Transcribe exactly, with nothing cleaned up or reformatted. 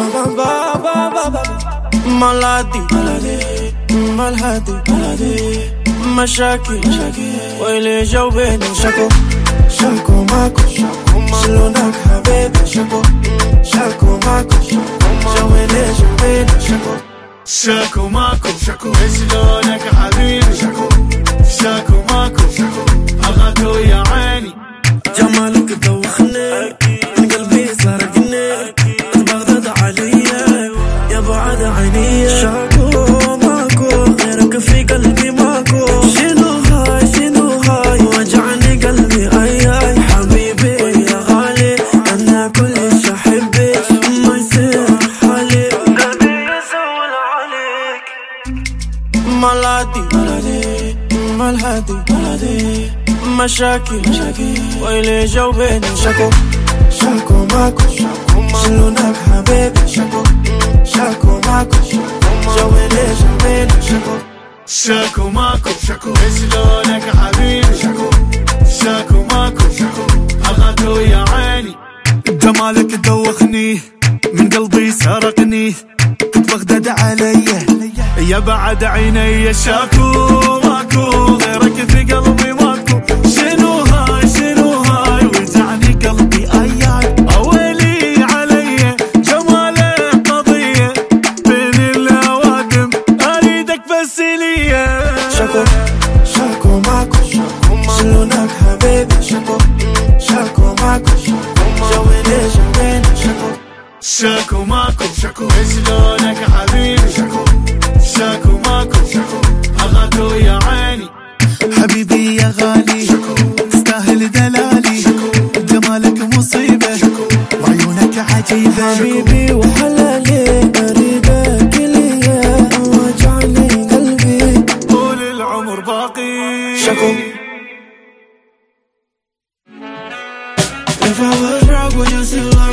مالادي مالهادي مشاكل ويلي جاوبيني شكو شكو ماكو شلونك حبيبي شكو شكو ماكو جاوبيني جاوبيني شكو شكو ماكو شلونك حبيبي شكو شكو ماكو أغاثو يا عيني جمالك دوخني من قلبي سرقني بغداد عليا يا بعد عيني شكو ماكو غيرك في قلبي ماكو شنو هاي شنو هاي وجعني قلبي اي اي حبيبي يا غالي انا كلش احبك ما يصير حالي قلبي يزول عليك مالادي مالهادي مشاكل ويلي جاوبيني شكو شكو ماكو شلونك حبيبي شكو شكو ماكو جاوبيني جاوبيني شكو شكو ماكو شلونك حبيبي شكو شكو ماكو أغاثو يا عيني جمالك دوخني من قلبي سرقني كنت بغداد عليا يا بعد عيني شكو ماكو غيرك في قلبي ماكو شنو هاي شنو هاي وجعني قلبي اياي اويلي علي جمالك قضية بين الاوادم اريدك بس ليا شكو شكو ماكو شلونك حبيبي شكو شكو ماكو جاوبيني جاوبيني شكو شكو ماكو شلونك حبيبي شكو شكو ماكو أغاثو يا عيني حبيبي يا غالي تستاهل دلالي جمالك مصيبة وعيونك عجيبة حبيبي وحلالي أريدك ليا وجعني قلبي طول العمر باقي شكو. If I was wrong, would you still